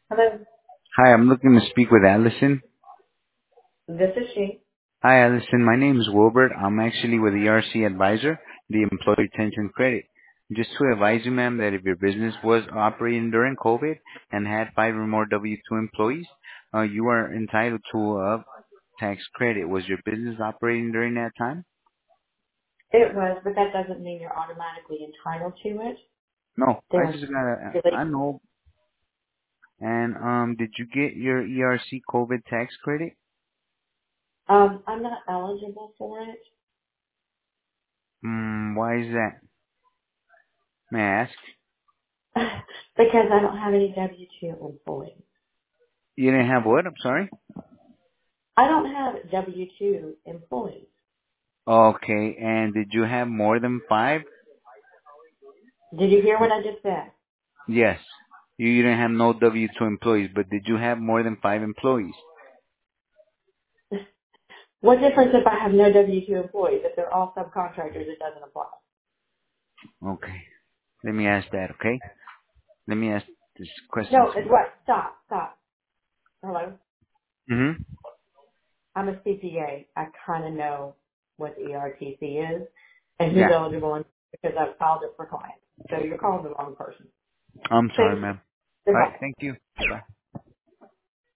Hello, Hi, I'm looking to speak with Allison. this is she. Hi, Allison. My name is Wilbert. I'm actually with ERC Advisor, the Employee Retention Credit. Just to advise you, ma'am, that if your business was operating during COVID and had 5 or more W-2 employees, you are entitled to a tax credit. Was your business operating during that time? It was, but that doesn't mean you're automatically entitled to it. No, I There just gotta, really, I know. And, did you get your ERC COVID tax credit? I'm not eligible for it Why is that? May I ask? because I don't have any W-2 employees. You didn't have what? I'm sorry? I don't have W-2 employees. Okay, and did you have more than 5? Did you hear what I just said? Yes. You didn't have no W-2 employees, but did you have more than 5 employees? What difference if I have no W-2 employees? If they're all subcontractors, it doesn't apply. Okay. Let me ask that, okay? Let me ask this question No, to it's you. what? Stop. Hello? Mm-hmm. I'm a CPA. I kind of know what ERTC is and who's Yeah. eligible and because I've filed it for clients. So you're calling the wrong person. I'm sorry, Thank you. ma'am. All right. Goodbye. Thank you. Bye-bye.